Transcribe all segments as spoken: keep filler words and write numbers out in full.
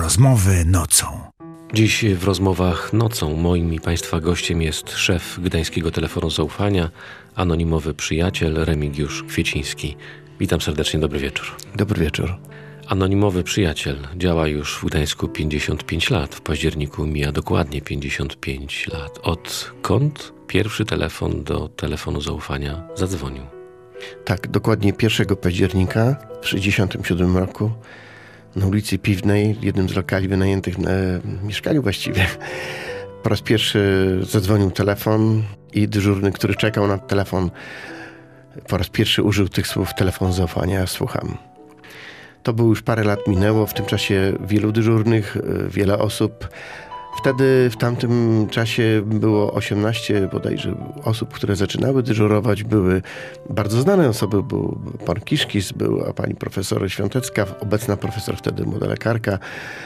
Rozmowy nocą. Dziś w rozmowach nocą moim i Państwa gościem jest szef Gdańskiego Telefonu Zaufania, anonimowy przyjaciel Remigiusz Kwieciński. Witam serdecznie, dobry wieczór. Dobry wieczór. Anonimowy przyjaciel działa już w Gdańsku pięćdziesiąt pięć lat. W październiku mija dokładnie pięćdziesiąt pięć lat. Odkąd pierwszy telefon do telefonu zaufania zadzwonił? Tak, dokładnie pierwszego października w tysiąc dziewięćset sześćdziesiątym siódmym roku na ulicy Piwnej, w jednym z lokali wynajętych na mieszkaniu właściwie, po raz pierwszy zadzwonił telefon i dyżurny, który czekał na telefon, po raz pierwszy użył tych słów: telefon zaufania, słucham. To było już parę lat minęło, w tym czasie wielu dyżurnych, wiele osób. Wtedy, w tamtym czasie było osiemnaście bodajże osób, które zaczynały dyżurować. Były bardzo znane osoby, był pan Kiszkis, była pani profesor Świątecka, obecna profesor wtedy, młoda lekarka.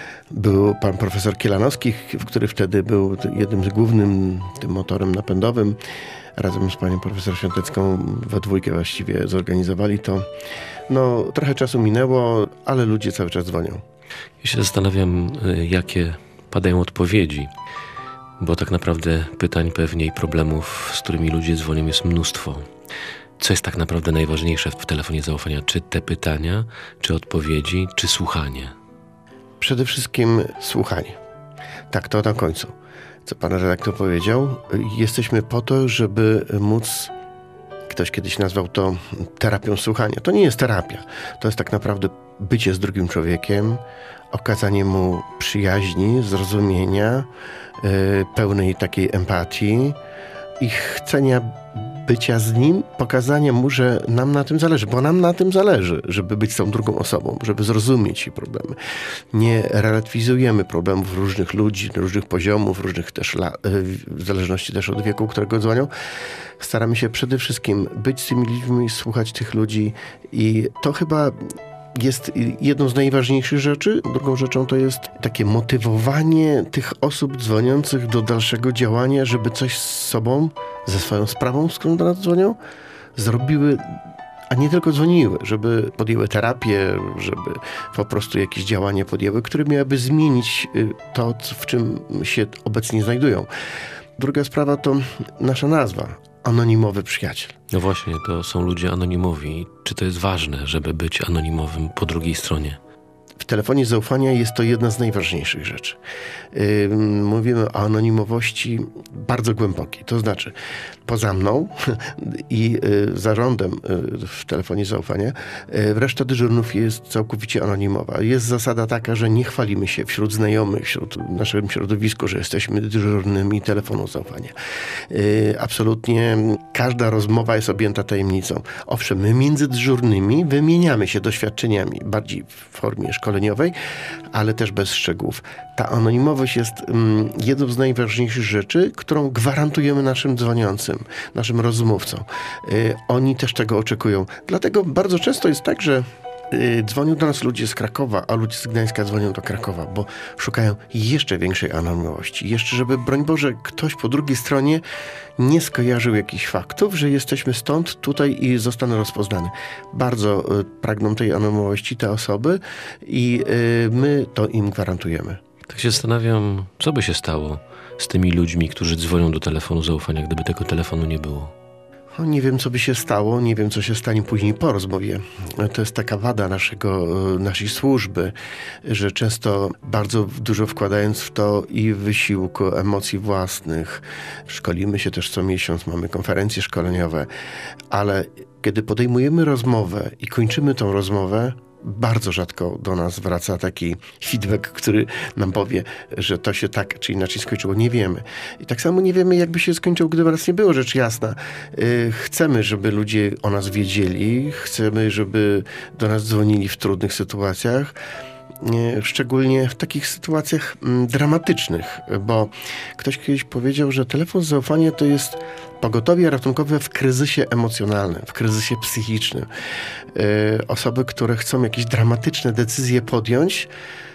Był pan profesor Kielanowski, który wtedy był jednym z głównym tym motorem napędowym. Razem z panią profesor Świątecką we dwójkę właściwie zorganizowali to. No, trochę czasu minęło, ale ludzie cały czas dzwonią. Ja się zastanawiam, jakie padają odpowiedzi, bo tak naprawdę pytań pewnie i problemów, z którymi ludzie dzwonią, jest mnóstwo. Co jest tak naprawdę najważniejsze w telefonie zaufania? Czy te pytania, czy odpowiedzi, czy słuchanie? Przede wszystkim słuchanie. Tak, to na końcu. Co pan redaktor powiedział, jesteśmy po to, żeby móc, ktoś kiedyś nazwał to terapią słuchania. To nie jest terapia. To jest tak naprawdę bycie z drugim człowiekiem, okazanie mu przyjaźni, zrozumienia, yy, pełnej takiej empatii i chcenia bycia z nim, pokazania mu, że nam na tym zależy, bo nam na tym zależy, żeby być z tą drugą osobą, żeby zrozumieć jej problemy. Nie relatywizujemy problemów różnych ludzi, różnych poziomów, różnych też, la, w zależności też od wieku, którego dzwonią. Staramy się przede wszystkim być z tymi ludźmi, słuchać tych ludzi i to chyba jest jedną z najważniejszych rzeczy. Drugą rzeczą to jest takie motywowanie tych osób dzwoniących do dalszego działania, żeby coś z sobą, ze swoją sprawą, z którą do nas dzwonią, zrobiły, a nie tylko dzwoniły, żeby podjęły terapię, żeby po prostu jakieś działanie podjęły, które miałyby zmienić to, w czym się obecnie znajdują. Druga sprawa to nasza nazwa. Anonimowy przyjaciel. No właśnie, to są ludzie anonimowi. Czy to jest ważne, żeby być anonimowym po drugiej stronie? W telefonie zaufania jest to jedna z najważniejszych rzeczy. Yy, mówimy o anonimowości bardzo głębokiej. To znaczy, poza mną i yy, zarządem yy, w telefonie zaufania, yy, reszta dyżurnów jest całkowicie anonimowa. Jest zasada taka, że nie chwalimy się wśród znajomych, wśród naszym środowisku, że jesteśmy dyżurnymi telefonu zaufania. Yy, absolutnie każda rozmowa jest objęta tajemnicą. Owszem, my między dyżurnymi wymieniamy się doświadczeniami, bardziej w formie szkoleniowej, ale też bez szczegółów. Ta anonimowość jest um, jedną z najważniejszych rzeczy, którą gwarantujemy naszym dzwoniącym, naszym rozmówcom. Yy, oni też tego oczekują. Dlatego bardzo często jest tak, że yy, dzwonią do nas ludzie z Krakowa, a ludzie z Gdańska dzwonią do Krakowa, bo szukają jeszcze większej anonimowości. Jeszcze, żeby, broń Boże, ktoś po drugiej stronie nie skojarzył jakichś faktów, że jesteśmy stąd, tutaj i zostanę rozpoznany. Bardzo y, pragną tej anonimowości te osoby i y, my to im gwarantujemy. Tak się zastanawiam, co by się stało z tymi ludźmi, którzy dzwonią do telefonu zaufania, gdyby tego telefonu nie było. No, nie wiem, co by się stało, nie wiem, co się stanie później po rozmowie. To jest taka wada naszego, naszej służby, że często bardzo dużo wkładając w to i wysiłku, emocji własnych. Szkolimy się też co miesiąc, mamy konferencje szkoleniowe, ale kiedy podejmujemy rozmowę i kończymy tą rozmowę, bardzo rzadko do nas wraca taki feedback, który nam powie, że to się tak czy inaczej skończyło. Nie wiemy. I tak samo nie wiemy, jakby się skończyło, gdyby nas nie było, rzecz jasna. Yy, chcemy, żeby ludzie o nas wiedzieli, chcemy, żeby do nas dzwonili w trudnych sytuacjach, yy, szczególnie w takich sytuacjach yy, dramatycznych, bo ktoś kiedyś powiedział, że telefon zaufania to jest pogotowie ratunkowe w kryzysie emocjonalnym, w kryzysie psychicznym. Yy, osoby, które chcą jakieś dramatyczne decyzje podjąć,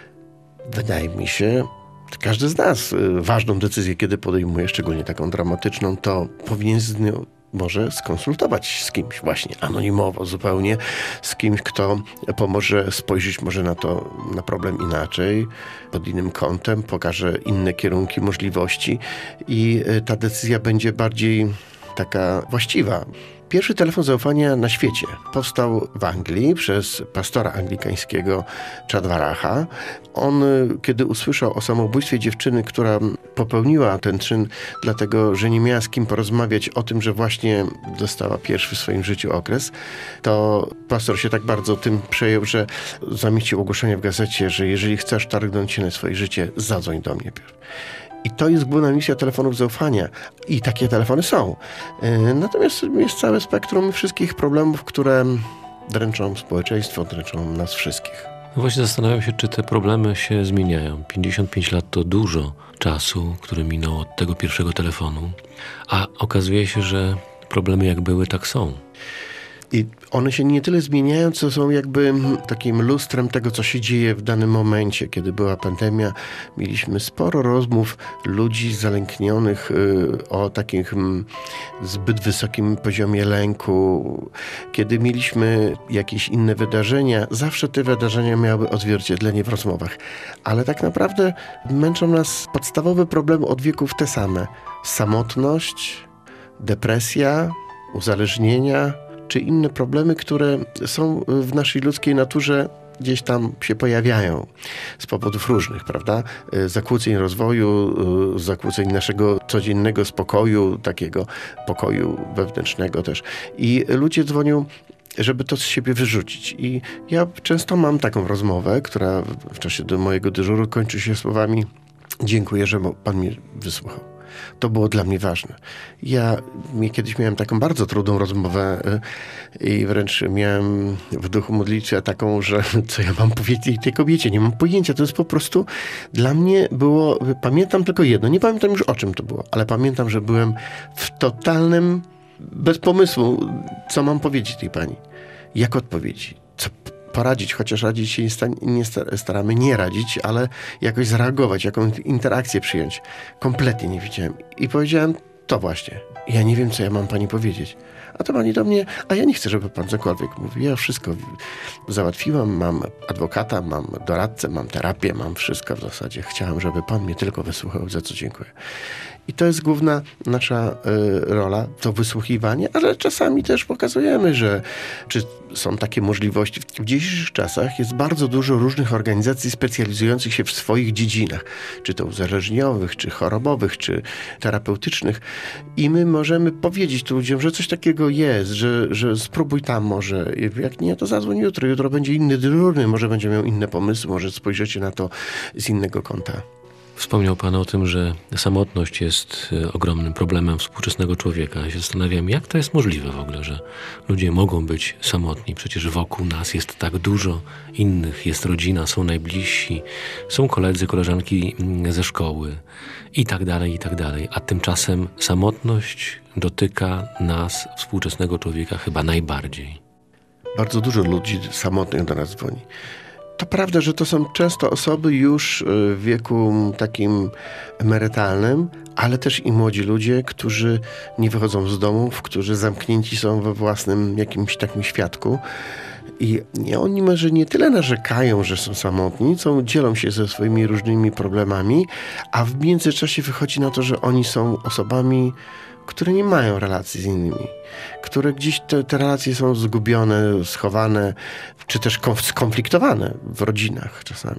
wydaje mi się, każdy z nas yy, ważną decyzję, kiedy podejmuje, szczególnie taką dramatyczną, to powinien z nią może skonsultować z kimś właśnie anonimowo zupełnie, z kimś, kto pomoże spojrzeć może na to, na problem inaczej, pod innym kątem, pokaże inne kierunki, możliwości i ta decyzja będzie bardziej taka właściwa. Pierwszy telefon zaufania na świecie powstał w Anglii przez pastora anglikańskiego Chadwaracha. On, kiedy usłyszał o samobójstwie dziewczyny, która popełniła ten czyn, dlatego że nie miała z kim porozmawiać o tym, że właśnie dostała pierwszy w swoim życiu okres, to pastor się tak bardzo tym przejął, że zamieścił ogłoszenie w gazecie, że jeżeli chcesz targnąć się na swoje życie, zadzwoń do mnie pierw. I to jest główna misja telefonów zaufania. I takie telefony są. Natomiast jest całe spektrum wszystkich problemów, które dręczą społeczeństwo, dręczą nas wszystkich. No właśnie zastanawiam się, czy te problemy się zmieniają. pięćdziesiąt pięć lat to dużo czasu, który minął od tego pierwszego telefonu, a okazuje się, że problemy jak były, tak są. I one się nie tyle zmieniają, co są jakby takim lustrem tego, co się dzieje w danym momencie. Kiedy była pandemia, mieliśmy sporo rozmów ludzi zalęknionych y, o takim zbyt wysokim poziomie lęku. Kiedy mieliśmy jakieś inne wydarzenia, zawsze te wydarzenia miały odzwierciedlenie w rozmowach. Ale tak naprawdę męczą nas podstawowe problemy od wieków te same. Samotność, depresja, uzależnienia, czy inne problemy, które są w naszej ludzkiej naturze, gdzieś tam się pojawiają z powodów różnych, prawda? Zakłóceń rozwoju, zakłóceń naszego codziennego spokoju, takiego pokoju wewnętrznego też. I ludzie dzwonią, żeby to z siebie wyrzucić. I ja często mam taką rozmowę, która w czasie do mojego dyżuru kończy się słowami: dziękuję, że pan mnie wysłuchał. To było dla mnie ważne. Ja kiedyś miałem taką bardzo trudną rozmowę i wręcz miałem w duchu modlitwę taką, że co ja mam powiedzieć tej kobiecie, nie mam pojęcia. To jest po prostu dla mnie było, pamiętam tylko jedno, nie pamiętam już o czym to było, ale pamiętam, że byłem w totalnym, bez pomysłu, co mam powiedzieć tej pani. Jak odpowiedzi, co poradzić, chociaż radzić się nie staramy nie radzić, ale jakoś zareagować, jakąś interakcję przyjąć. Kompletnie nie widziałem. I powiedziałem: to właśnie. Ja nie wiem, co ja mam pani powiedzieć. A to pani do mnie: a ja nie chcę, żeby pan cokolwiek mówił. Ja wszystko załatwiłam, mam adwokata, mam doradcę, mam terapię, mam wszystko w zasadzie. Chciałam, żeby pan mnie tylko wysłuchał, za co dziękuję. I to jest główna nasza y, rola, to wysłuchiwanie, ale czasami też pokazujemy, że czy są takie możliwości. W dzisiejszych czasach jest bardzo dużo różnych organizacji specjalizujących się w swoich dziedzinach, czy to uzależniowych, czy chorobowych, czy terapeutycznych. I my możemy powiedzieć tu ludziom, że coś takiego jest, że, że spróbuj tam może. Jak nie, to zadzwoń jutro. Jutro będzie inny dyżurny, może będzie miał inne pomysły, może spojrzycie na to z innego kąta. Wspomniał pan o tym, że samotność jest ogromnym problemem współczesnego człowieka. Ja się zastanawiam, jak to jest możliwe w ogóle, że ludzie mogą być samotni. Przecież wokół nas jest tak dużo innych. Jest rodzina, są najbliżsi, są koledzy, koleżanki ze szkoły i tak dalej, i tak dalej. A tymczasem samotność dotyka nas, współczesnego człowieka, chyba najbardziej. Bardzo dużo ludzi samotnych do nas dzwoni. To prawda, że to są często osoby już w wieku takim emerytalnym, ale też i młodzi ludzie, którzy nie wychodzą z domów, którzy zamknięci są we własnym jakimś takim światku. I oni może nie tyle narzekają, że są samotni, co dzielą się ze swoimi różnymi problemami, a w międzyczasie wychodzi na to, że oni są osobami, które nie mają relacji z innymi, które gdzieś te, te relacje są zgubione, schowane, czy też skonfliktowane w rodzinach czasami.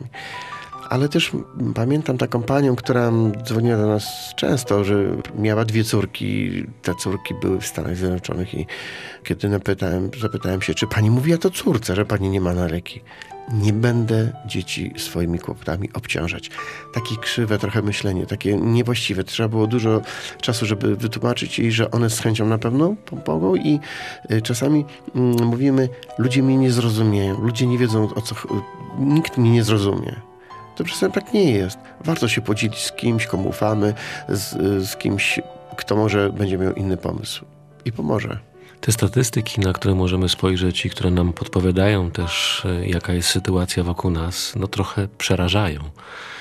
Ale też pamiętam taką panią, która dzwoniła do nas często, że miała dwie córki. Te córki były w Stanach Zjednoczonych i kiedy napytałem, zapytałem się, czy pani mówiła to córce, że pani nie ma na leki. Nie będę dzieci swoimi kłopotami obciążać. Takie krzywe trochę myślenie, takie niewłaściwe. Trzeba było dużo czasu, żeby wytłumaczyć jej, że one z chęcią na pewno pomogą i czasami mm, mówimy, ludzie mnie nie zrozumieją, ludzie nie wiedzą o co, nikt mnie nie zrozumie. To czasem tak nie jest. Warto się podzielić z kimś, komu ufamy, z, z kimś, kto może będzie miał inny pomysł i pomoże. Te statystyki, na które możemy spojrzeć i które nam podpowiadają też, jaka jest sytuacja wokół nas, no trochę przerażają.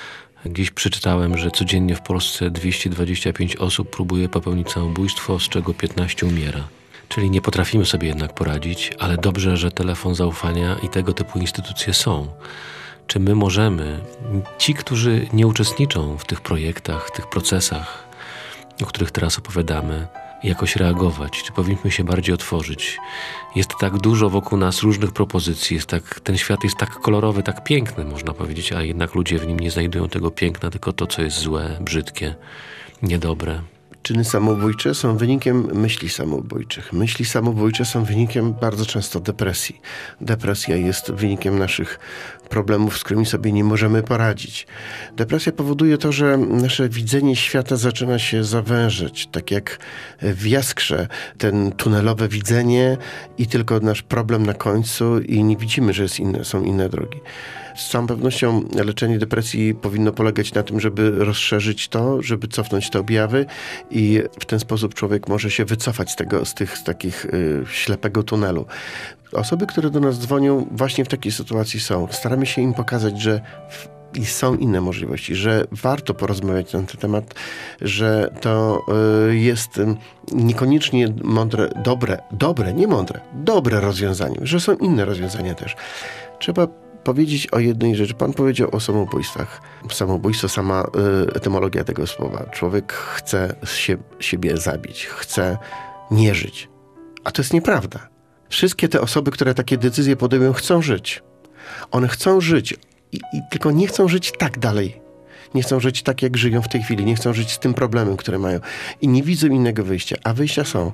Gdzieś przeczytałem, że codziennie w Polsce dwieście dwadzieścia pięć osób próbuje popełnić samobójstwo, z czego piętnaście umiera. Czyli nie potrafimy sobie jednak poradzić, ale dobrze, że telefon zaufania i tego typu instytucje są. Czy my możemy, ci, którzy nie uczestniczą w tych projektach, w tych procesach, o których teraz opowiadamy, jakoś reagować? Czy powinniśmy się bardziej otworzyć? Jest tak dużo wokół nas różnych propozycji, jest tak, ten świat jest tak kolorowy, tak piękny, można powiedzieć, a jednak ludzie w nim nie znajdują tego piękna, tylko to, co jest złe, brzydkie, niedobre. Czyny samobójcze są wynikiem myśli samobójczych. Myśli samobójcze są wynikiem bardzo często depresji. Depresja jest wynikiem naszych problemów, z którymi sobie nie możemy poradzić. Depresja powoduje to, że nasze widzenie świata zaczyna się zawężać, tak jak w jaskrze, ten tunelowe widzenie i tylko nasz problem na końcu i nie widzimy, że jest inne, są inne drogi. Z całą pewnością leczenie depresji powinno polegać na tym, żeby rozszerzyć to, żeby cofnąć te objawy i w ten sposób człowiek może się wycofać z tego, z tych z takich y, ślepego tunelu. Osoby, które do nas dzwonią, właśnie w takiej sytuacji są. Staramy się im pokazać, że w, i są inne możliwości, że warto porozmawiać na ten temat, że to y, jest y, niekoniecznie mądre, dobre, dobre, nie mądre, dobre rozwiązanie, że są inne rozwiązania też. Trzeba powiedzieć o jednej rzeczy. Pan powiedział o samobójstwach. Samobójstwo, sama y, etymologia tego słowa. Człowiek chce się, siebie zabić, chce nie żyć. A to jest nieprawda. Wszystkie te osoby, które takie decyzje podejmują, chcą żyć. One chcą żyć i, i tylko nie chcą żyć tak dalej. Nie chcą żyć tak, jak żyją w tej chwili. Nie chcą żyć z tym problemem, który mają. I nie widzą innego wyjścia. A wyjścia są.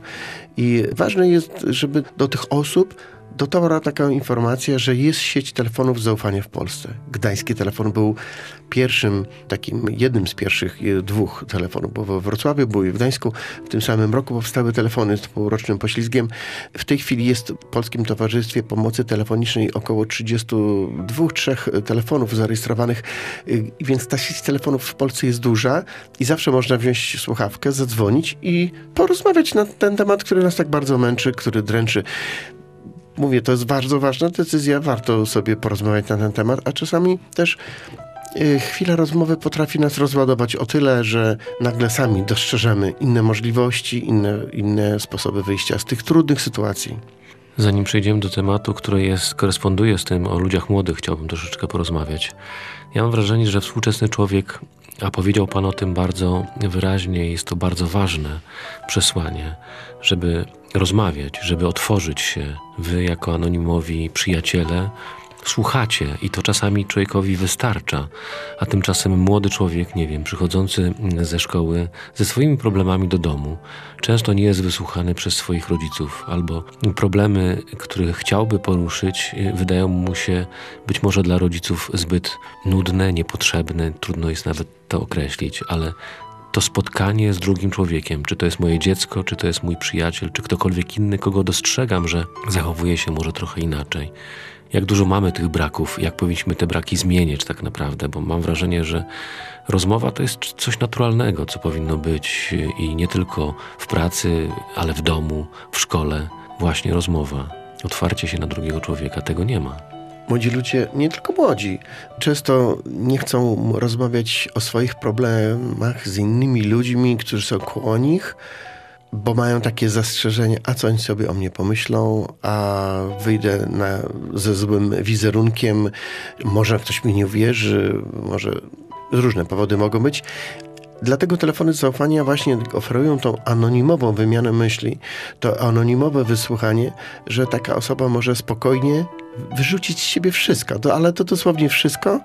I ważne jest, żeby do tych osób dotarła taka informacja, że jest sieć telefonów zaufania w Polsce. Gdański telefon był pierwszym, takim jednym z pierwszych dwóch telefonów, bo we Wrocławiu był i w Gdańsku. W tym samym roku powstały telefony z półrocznym poślizgiem. W tej chwili jest w Polskim Towarzystwie Pomocy Telefonicznej około trzydzieści dwa trzy telefonów zarejestrowanych, więc ta sieć telefonów w Polsce jest duża i zawsze można wziąć słuchawkę, zadzwonić i porozmawiać na ten temat, który nas tak bardzo męczy, który dręczy. Mówię, to jest bardzo ważna decyzja, warto sobie porozmawiać na ten temat, a czasami też y, chwila rozmowy potrafi nas rozładować o tyle, że nagle sami dostrzeżemy inne możliwości, inne, inne sposoby wyjścia z tych trudnych sytuacji. Zanim przejdziemy do tematu, który jest, koresponduje z tym o ludziach młodych, chciałbym troszeczkę porozmawiać. Ja mam wrażenie, że współczesny człowiek, a powiedział Pan o tym bardzo wyraźnie, jest to bardzo ważne przesłanie, żeby rozmawiać, żeby otworzyć się. Wy jako anonimowi przyjaciele słuchacie i to czasami człowiekowi wystarcza, a tymczasem młody człowiek, nie wiem, przychodzący ze szkoły ze swoimi problemami do domu, często nie jest wysłuchany przez swoich rodziców, albo problemy, które chciałby poruszyć, wydają mu się być może dla rodziców zbyt nudne, niepotrzebne, trudno jest nawet to określić, ale to spotkanie z drugim człowiekiem, czy to jest moje dziecko, czy to jest mój przyjaciel, czy ktokolwiek inny, kogo dostrzegam, że zachowuje się może trochę inaczej. Jak dużo mamy tych braków, jak powinniśmy te braki zmieniać tak naprawdę, bo mam wrażenie, że rozmowa to jest coś naturalnego, co powinno być i nie tylko w pracy, ale w domu, w szkole. Właśnie rozmowa, otwarcie się na drugiego człowieka, tego nie ma. Młodzi ludzie, nie tylko młodzi, często nie chcą rozmawiać o swoich problemach z innymi ludźmi, którzy są koło nich, bo mają takie zastrzeżenie, a co oni sobie o mnie pomyślą, a wyjdę na, ze złym wizerunkiem, może ktoś mi nie uwierzy, może różne powody mogą być. Dlatego telefony zaufania właśnie oferują tą anonimową wymianę myśli, to anonimowe wysłuchanie, że taka osoba może spokojnie wyrzucić z siebie wszystko, to, ale to dosłownie wszystko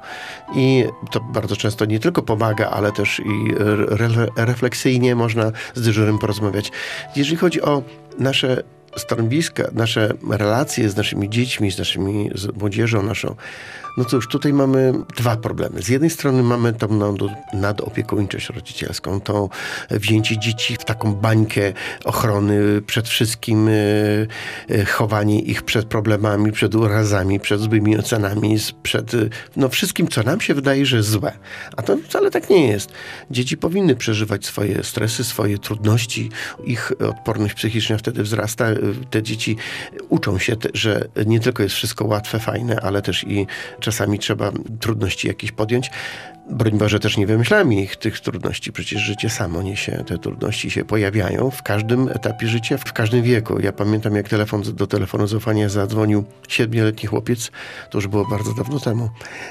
i to bardzo często nie tylko pomaga, ale też i re, refleksyjnie można z dyżurem porozmawiać. Jeżeli chodzi o nasze stanowiska, nasze relacje z naszymi dziećmi, z naszymi z młodzieżą naszą, no cóż, tutaj mamy dwa problemy. Z jednej strony mamy tą nadopiekuńczość rodzicielską, to wzięcie dzieci w taką bańkę ochrony przed wszystkim, chowanie ich przed problemami, przed urazami, przed złymi ocenami, przed no, wszystkim, co nam się wydaje, że jest złe. A to wcale tak nie jest. Dzieci powinny przeżywać swoje stresy, swoje trudności, ich odporność psychiczna wtedy wzrasta. Te dzieci uczą się, że nie tylko jest wszystko łatwe, fajne, ale też i czasami trzeba trudności jakieś podjąć. Broń Boże, też nie wymyślałem ich tych trudności. Przecież życie samo niesie. Te trudności się pojawiają w każdym etapie życia, w każdym wieku. Ja pamiętam, jak telefon do telefonu zaufania zadzwonił siedmioletni chłopiec, to już było bardzo dawno temu,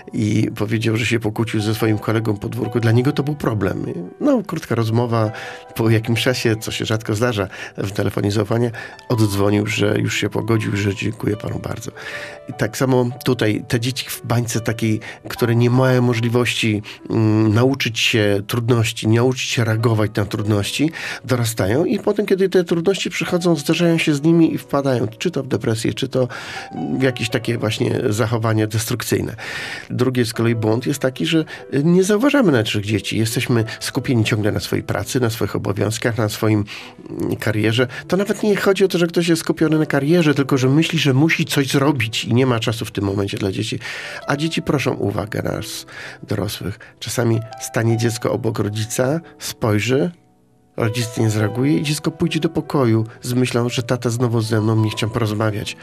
i powiedział, że się pokłócił ze swoim kolegą po podwórku. Dla niego to był problem. No, krótka rozmowa, po jakimś czasie, co się rzadko zdarza w telefonie zaufania, oddzwonił, że już się pogodził, że dziękuję panu bardzo. I tak samo tutaj te dzieci w bańce takiej, które nie mają możliwości um, nauczyć się trudności, nie nauczyć się reagować na trudności, dorastają i potem, kiedy te trudności przychodzą, zdarzają się z nimi i wpadają, czy to w depresję, czy to w jakieś takie właśnie zachowania destrukcyjne. Drugi z kolei błąd jest taki, że nie zauważamy naszych dzieci. Jesteśmy skupieni ciągle na swojej pracy, na swoich obowiązkach, na swoim karierze. To nawet nie chodzi o to, że ktoś jest skupiony na karierze, tylko że myśli, że musi coś zrobić i nie ma czasu w tym momencie dla dzieci. A dzieci proszą uwagę nas, dorosłych. Czasami stanie dziecko obok rodzica, spojrzy, rodzic nie zareaguje i dziecko pójdzie do pokoju z myślą, że tata znowu ze mną nie chciał porozmawiać.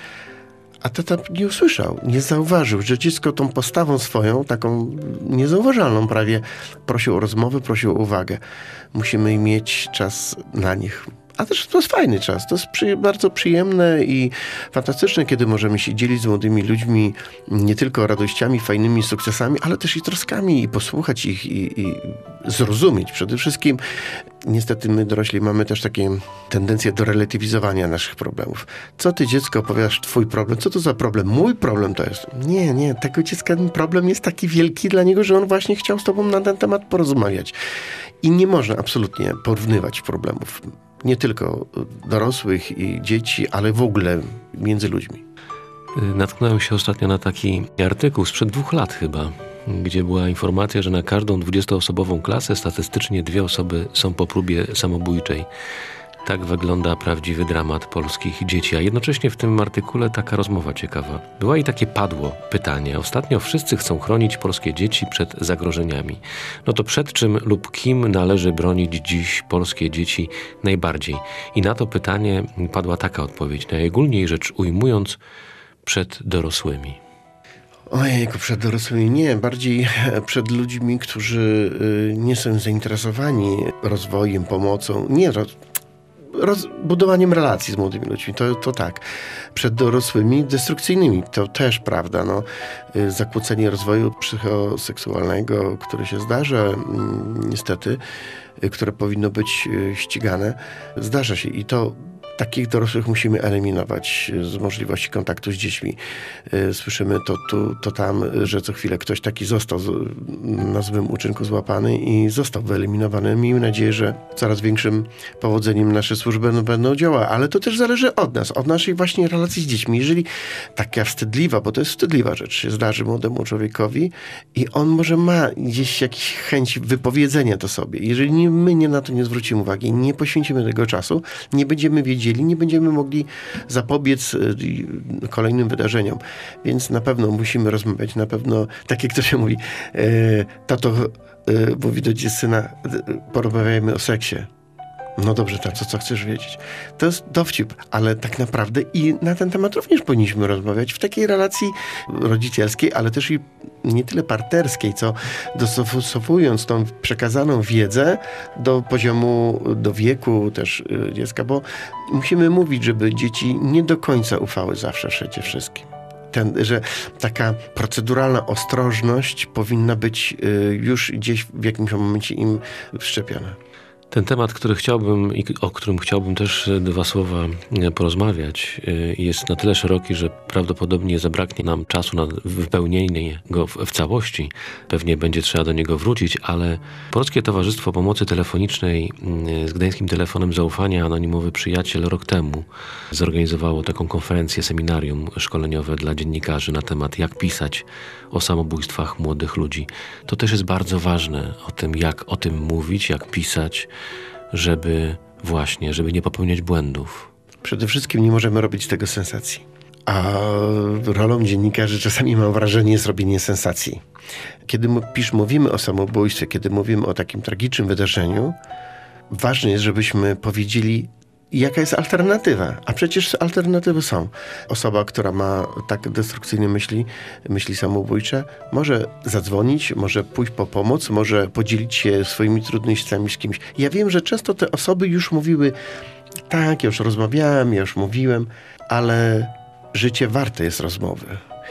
A tata nie usłyszał, nie zauważył, że dziecko tą postawą swoją, taką niezauważalną prawie, prosił o rozmowę, prosił o uwagę. Musimy mieć czas na nich. A też to jest fajny czas, to jest przy, bardzo przyjemne i fantastyczne, kiedy możemy się dzielić z młodymi ludźmi nie tylko radościami, fajnymi sukcesami, ale też i troskami i posłuchać ich i, i zrozumieć. Przede wszystkim niestety my dorośli mamy też takie tendencje do relatywizowania naszych problemów. Co ty, dziecko, opowiadasz twój problem? Co to za problem? Mój problem to jest. Nie, nie, tego dziecka ten problem jest taki wielki dla niego, że on właśnie chciał z tobą na ten temat porozmawiać. I nie można absolutnie porównywać problemów. Nie tylko dorosłych i dzieci, ale w ogóle między ludźmi. Natknąłem się ostatnio na taki artykuł sprzed dwóch lat chyba, gdzie była informacja, że na każdą dwudziestoosobową klasę statystycznie dwie osoby są po próbie samobójczej. Tak wygląda prawdziwy dramat polskich dzieci, a jednocześnie w tym artykule taka rozmowa ciekawa. Była i takie padło pytanie. Ostatnio wszyscy chcą chronić polskie dzieci przed zagrożeniami. No to przed czym lub kim należy bronić dziś polskie dzieci najbardziej? I na to pytanie padła taka odpowiedź. Najogólniej rzecz ujmując, przed dorosłymi. Ojejku, przed dorosłymi nie, bardziej przed ludźmi, którzy nie są zainteresowani rozwojem, pomocą, nie roz... Roz, budowaniem relacji z młodymi ludźmi, to, to tak. Przed dorosłymi destrukcyjnymi, to też prawda. No, zakłócenie rozwoju psychoseksualnego, które się zdarza, niestety, które powinno być ścigane, zdarza się i to takich dorosłych musimy eliminować z możliwości kontaktu z dziećmi. Słyszymy to tu, to tam, że co chwilę ktoś taki został na złym uczynku złapany i został wyeliminowany. Miejmy nadzieję, że coraz większym powodzeniem nasze służby będą działały, ale to też zależy od nas, od naszej właśnie relacji z dziećmi. Jeżeli taka wstydliwa, bo to jest wstydliwa rzecz, się zdarzy młodemu człowiekowi i on może ma gdzieś jakąś chęć wypowiedzenia to sobie. Jeżeli nie, my nie na to nie zwrócimy uwagi, nie poświęcimy tego czasu, nie będziemy wiedzieli, nie będziemy mogli zapobiec kolejnym wydarzeniom. Więc na pewno musimy rozmawiać, na pewno, tak jak to się mówi, e, tato e, mówi do syna, e, porozmawiajmy o seksie. No dobrze, tato, co chcesz wiedzieć? To jest dowcip, ale tak naprawdę i na ten temat również powinniśmy rozmawiać w takiej relacji rodzicielskiej, ale też i nie tyle partnerskiej, co dostosowując tą przekazaną wiedzę do poziomu, do wieku też dziecka, bo musimy mówić, żeby dzieci nie do końca ufały zawsze wszędzie wszystkim. Ten, że taka proceduralna ostrożność powinna być już gdzieś w jakimś momencie im wszczepiona. Ten temat, który chciałbym i o którym chciałbym też dwa słowa porozmawiać, jest na tyle szeroki, że prawdopodobnie zabraknie nam czasu na wypełnienie go w, w całości. Pewnie będzie trzeba do niego wrócić, ale Polskie Towarzystwo Pomocy Telefonicznej z Gdańskim Telefonem Zaufania, Anonimowy Przyjaciel, rok temu zorganizowało taką konferencję, seminarium szkoleniowe dla dziennikarzy na temat, jak pisać o samobójstwach młodych ludzi. To też jest bardzo ważne, o tym, jak o tym mówić, jak pisać, żeby właśnie, żeby nie popełniać błędów. Przede wszystkim nie możemy robić z tego sensacji. A rolą dziennikarzy czasami mam wrażenie jest robienie sensacji. Kiedy pisz, mówimy o samobójstwie, kiedy mówimy o takim tragicznym wydarzeniu, ważne jest, żebyśmy powiedzieli jaka jest alternatywa? A przecież alternatywy są. Osoba, która ma tak destrukcyjne myśli, myśli samobójcze, może zadzwonić, może pójść po pomoc, może podzielić się swoimi trudnościami z kimś. Ja wiem, że często te osoby już mówiły, tak, ja już rozmawiałem, ja już mówiłem, ale życie warte jest rozmowy.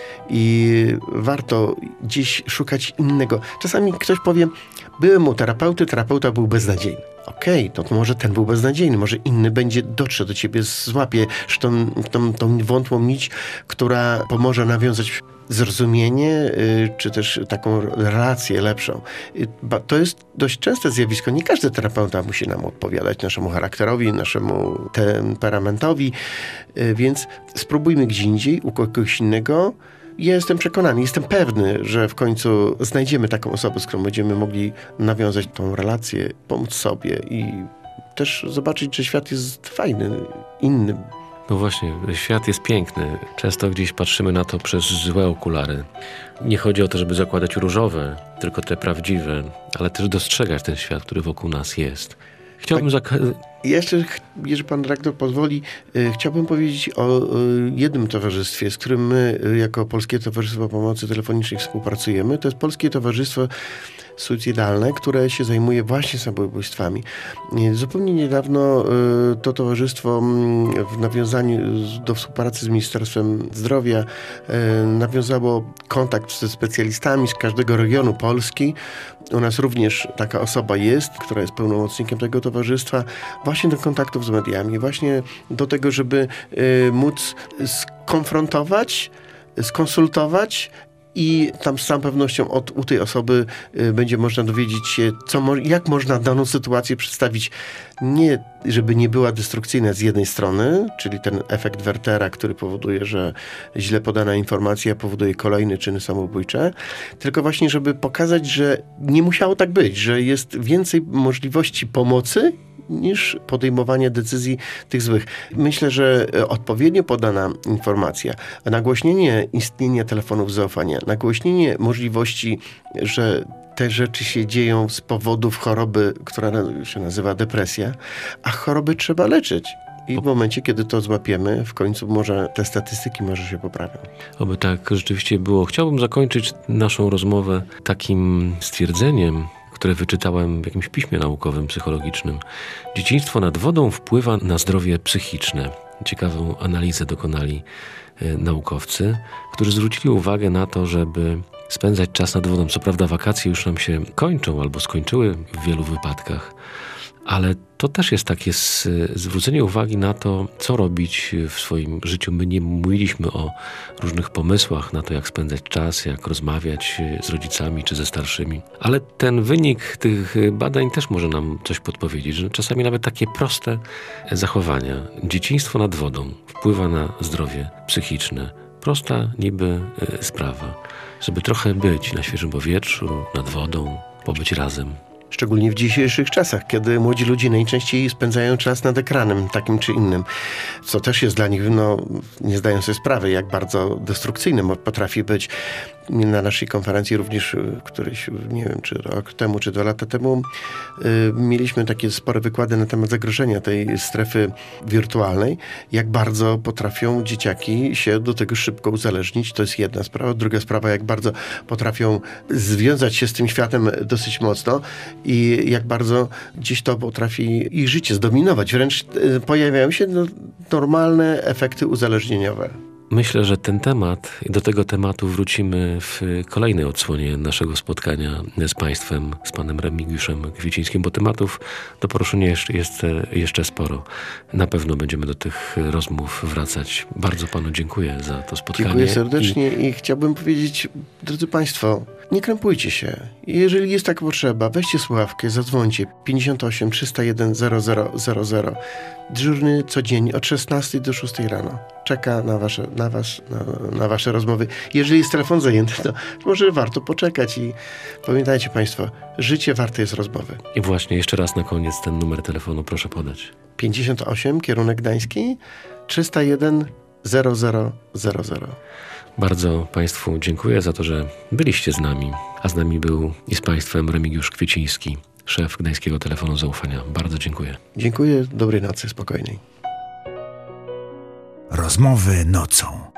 I warto gdzieś szukać innego. Czasami ktoś powie, byłem u terapeuty, terapeuta był beznadziejny. Okej, okay, to może ten był beznadziejny, może inny będzie dotrze do ciebie, złapie tą, tą, tą wątłą nić, która pomoże nawiązać zrozumienie, czy też taką relację lepszą. To jest dość częste zjawisko. Nie każdy terapeuta musi nam odpowiadać, naszemu charakterowi, naszemu temperamentowi, więc spróbujmy gdzie indziej, u kogoś innego. Ja jestem przekonany, jestem pewny, że w końcu znajdziemy taką osobę, z którą będziemy mogli nawiązać tą relację, pomóc sobie i też zobaczyć, że świat jest fajny, inny. No właśnie, świat jest piękny. Często gdzieś patrzymy na to przez złe okulary. Nie chodzi o to, żeby zakładać różowe, tylko te prawdziwe, ale też dostrzegać ten świat, który wokół nas jest. Chciałbym... Tak. Zak- Jeszcze, jeżeli pan dyrektor pozwoli, y, chciałbym powiedzieć o y, jednym towarzystwie, z którym my y, jako Polskie Towarzystwo Pomocy Telefonicznej współpracujemy. To jest Polskie Towarzystwo Suicydalne, które się zajmuje właśnie samobójstwami. Y, zupełnie niedawno y, to towarzystwo y, w nawiązaniu do współpracy z Ministerstwem Zdrowia y, nawiązało kontakt ze specjalistami z każdego regionu Polski. U nas również taka osoba jest, która jest pełnomocnikiem tego towarzystwa, właśnie do kontaktów z mediami, właśnie do tego, żeby y, móc skonfrontować, skonsultować i tam z całą pewnością od, u tej osoby y, będzie można dowiedzieć się, co mo- jak można daną sytuację przedstawić, nie żeby nie była destrukcyjna z jednej strony, czyli ten efekt Wertera, który powoduje, że źle podana informacja powoduje kolejne czyny samobójcze, tylko właśnie, żeby pokazać, że nie musiało tak być, że jest więcej możliwości pomocy niż podejmowanie decyzji tych złych. Myślę, że odpowiednio podana informacja, nagłośnienie istnienia telefonów zaufania, nagłośnienie możliwości, że te rzeczy się dzieją z powodów choroby, która się nazywa depresja, a choroby trzeba leczyć. I w momencie, kiedy to złapiemy, w końcu może te statystyki może się poprawią. Oby tak rzeczywiście było. Chciałbym zakończyć naszą rozmowę takim stwierdzeniem, które wyczytałem w jakimś piśmie naukowym, psychologicznym. Dzieciństwo nad wodą wpływa na zdrowie psychiczne. Ciekawą analizę dokonali e, naukowcy, którzy zwrócili uwagę na to, żeby spędzać czas nad wodą. Co prawda wakacje już nam się kończą albo skończyły w wielu wypadkach, ale to też jest takie z, zwrócenie uwagi na to, co robić w swoim życiu. My nie mówiliśmy o różnych pomysłach na to, jak spędzać czas, jak rozmawiać z rodzicami czy ze starszymi. Ale ten wynik tych badań też może nam coś podpowiedzieć, że czasami nawet takie proste zachowania. Dzieciństwo nad wodą wpływa na zdrowie psychiczne. Prosta niby sprawa. Żeby trochę być na świeżym powietrzu, nad wodą, pobyć razem. Szczególnie w dzisiejszych czasach, kiedy młodzi ludzie najczęściej spędzają czas nad ekranem takim czy innym, co też jest dla nich, no, nie zdają sobie sprawy, jak bardzo destrukcyjnym potrafi być. Na naszej konferencji również któryś, nie wiem, czy rok temu, czy dwa lata temu, yy, mieliśmy takie spore wykłady na temat zagrożenia tej strefy wirtualnej, jak bardzo potrafią dzieciaki się do tego szybko uzależnić. To jest jedna sprawa. Druga sprawa, jak bardzo potrafią związać się z tym światem dosyć mocno i jak bardzo gdzieś to potrafi ich życie zdominować. Wręcz yy, pojawiają się no, normalne efekty uzależnieniowe. Myślę, że ten temat, i do tego tematu wrócimy w kolejnej odsłonie naszego spotkania z Państwem, z Panem Remigiuszem Kwiecińskim, bo tematów do poruszenia jest, jest jeszcze sporo. Na pewno będziemy do tych rozmów wracać. Bardzo Panu dziękuję za to spotkanie. Dziękuję serdecznie i, i chciałbym powiedzieć, drodzy Państwo, nie krępujcie się. Jeżeli jest taka potrzeba, weźcie słuchawkę, zadzwońcie pięćdziesiąt osiem trzysta jeden zero zero zero zero. Dyżurny codziennie od szesnastej do szóstej rano. Czeka na wasze, na was, na, na wasze rozmowy. Jeżeli jest telefon zajęty, to może warto poczekać i pamiętajcie Państwo, życie warte jest rozmowy. I właśnie jeszcze raz na koniec ten numer telefonu proszę podać. pięćdziesiąt osiem, kierunek gdański, trzysta jeden zero zero zero zero. Bardzo Państwu dziękuję za to, że byliście z nami, a z nami był i z Państwem Remigiusz Kwieciński, szef Gdańskiego Telefonu Zaufania. Bardzo dziękuję. Dziękuję, dobrej nocy, spokojnej. Rozmowy nocą.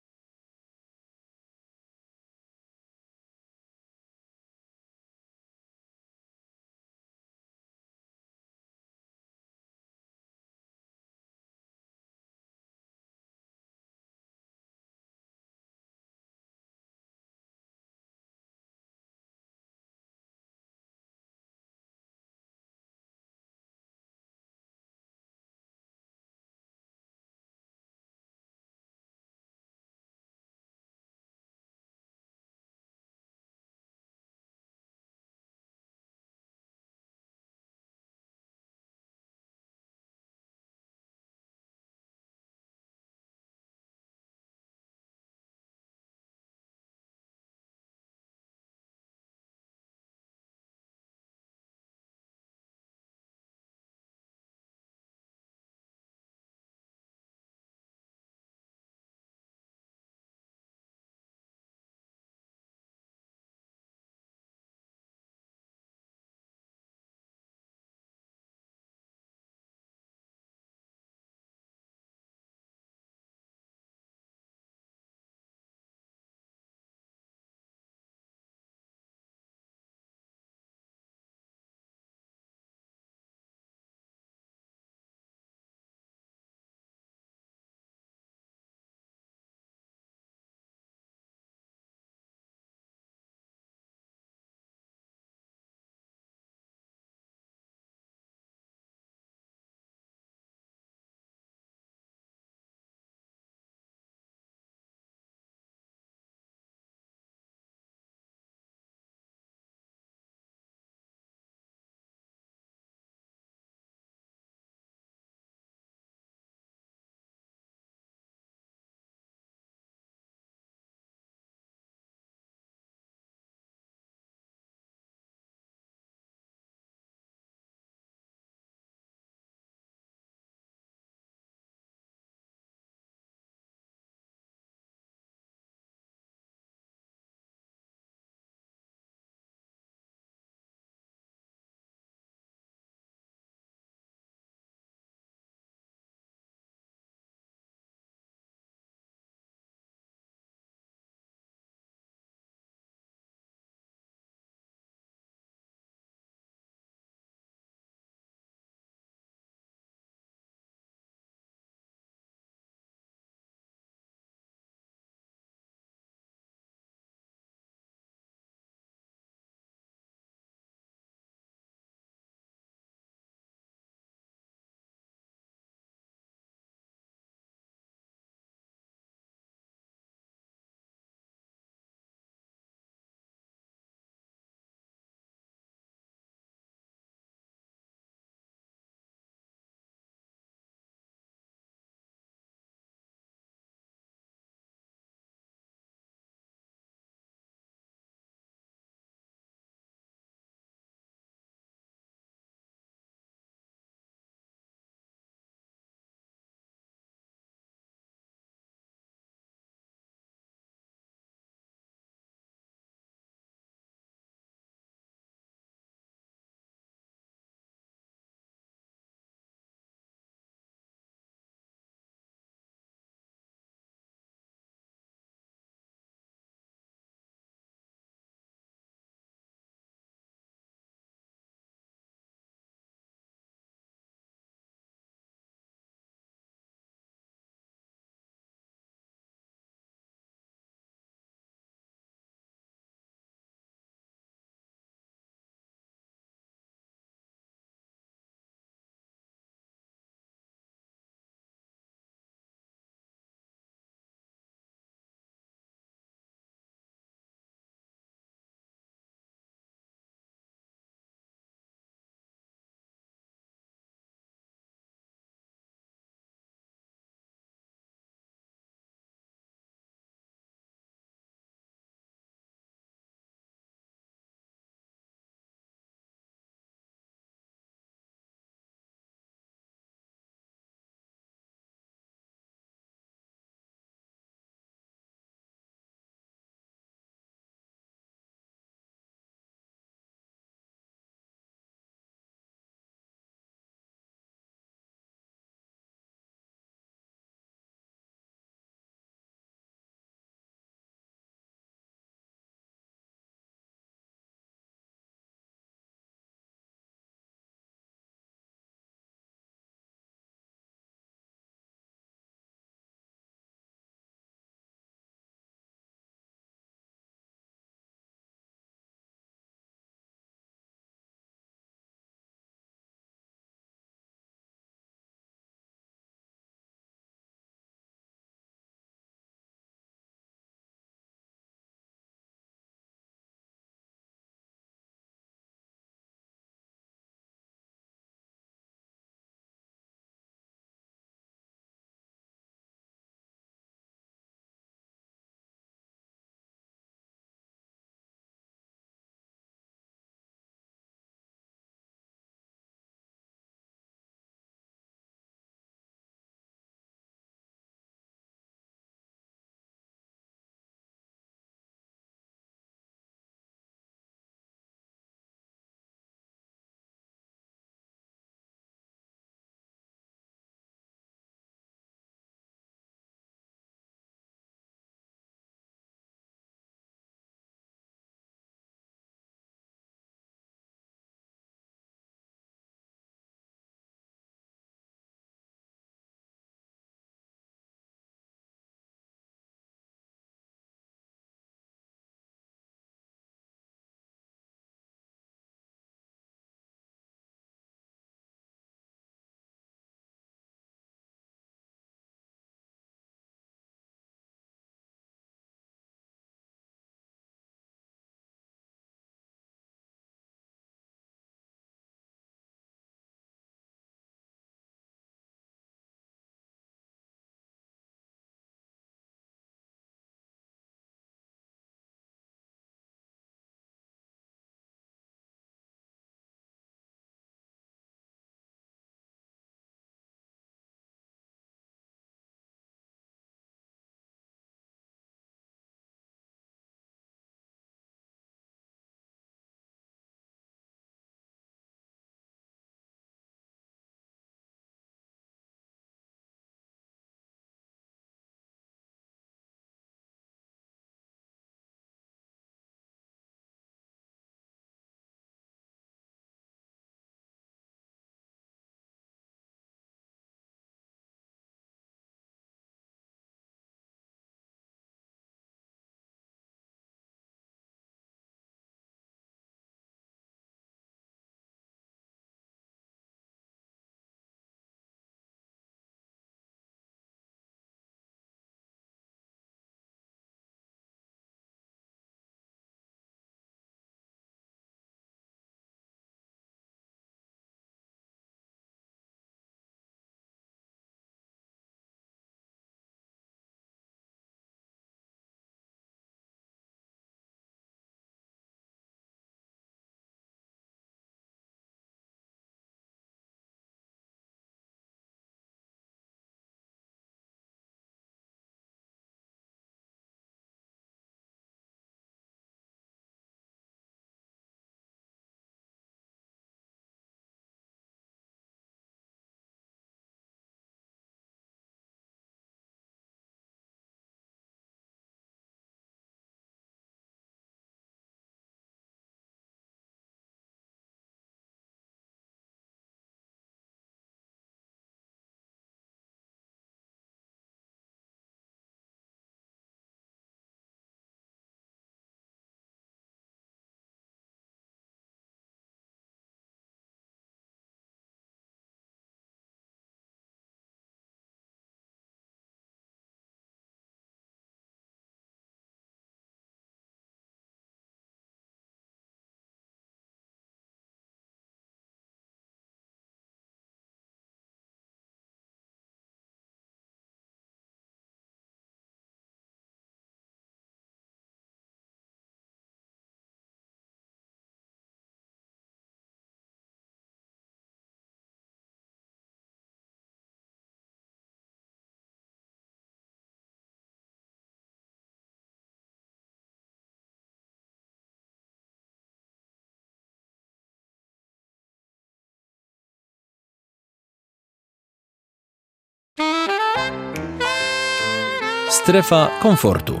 Strefa komfortu.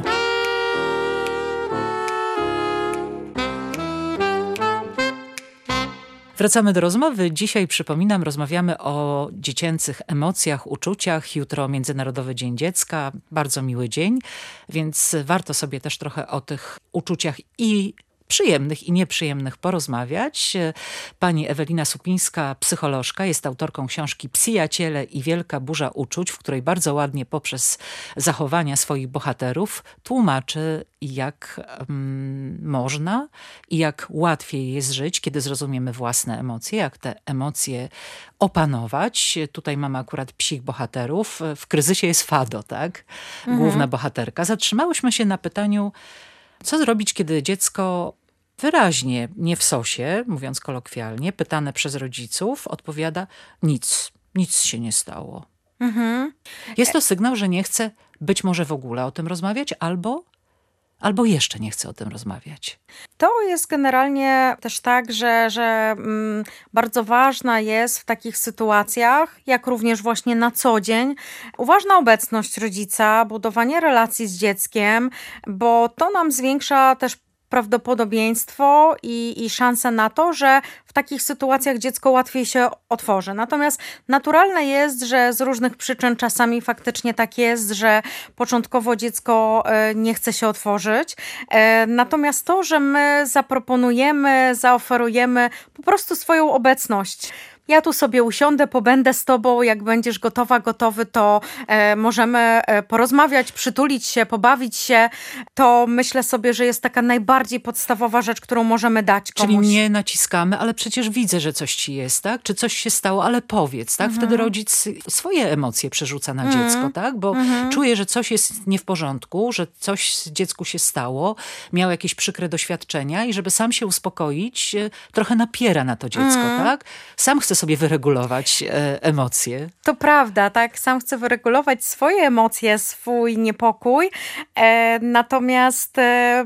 Wracamy do rozmowy. Dzisiaj, przypominam, rozmawiamy o dziecięcych emocjach, uczuciach. Jutro Międzynarodowy Dzień Dziecka. Bardzo miły dzień, więc warto sobie też trochę o tych uczuciach i przyjemnych i nieprzyjemnych porozmawiać. Pani Ewelina Supińska, psycholożka, jest autorką książki Psijaciele i wielka burza uczuć, w której bardzo ładnie poprzez zachowania swoich bohaterów tłumaczy, jak um, można i jak łatwiej jest żyć, kiedy zrozumiemy własne emocje, jak te emocje opanować. Tutaj mamy akurat psich bohaterów. W kryzysie jest Fado, tak? Główna mhm. bohaterka. Zatrzymałyśmy się na pytaniu, co zrobić, kiedy dziecko wyraźnie, nie w sosie, mówiąc kolokwialnie, pytane przez rodziców, odpowiada nic, nic się nie stało. Mhm. Jest to sygnał, że nie chce być może w ogóle o tym rozmawiać, albo, albo jeszcze nie chce o tym rozmawiać. To jest generalnie też tak, że, że mm, bardzo ważna jest w takich sytuacjach, jak również właśnie na co dzień, uważna obecność rodzica, budowanie relacji z dzieckiem, bo to nam zwiększa też prawdopodobieństwo i, i szanse na to, że w takich sytuacjach dziecko łatwiej się otworzy. Natomiast naturalne jest, że z różnych przyczyn czasami faktycznie tak jest, że początkowo dziecko nie chce się otworzyć. Natomiast to, że my zaproponujemy, zaoferujemy po prostu swoją obecność. Ja tu sobie usiądę, pobędę z tobą, jak będziesz gotowa, gotowy, to e, możemy e, porozmawiać, przytulić się, pobawić się. To myślę sobie, że jest taka najbardziej podstawowa rzecz, którą możemy dać komuś. Czyli nie naciskamy, ale przecież widzę, że coś ci jest, tak? Czy coś się stało, ale powiedz, tak? Mhm. Wtedy rodzic swoje emocje przerzuca na Mhm. dziecko, tak? Bo mhm. czuje, że coś jest nie w porządku, że coś dziecku się stało, miał jakieś przykre doświadczenia i żeby sam się uspokoić, trochę napiera na to dziecko, Mhm. tak? Sam chce sobie wyregulować e, emocje. To prawda, tak? Sam chcę wyregulować swoje emocje, swój niepokój. E, natomiast e,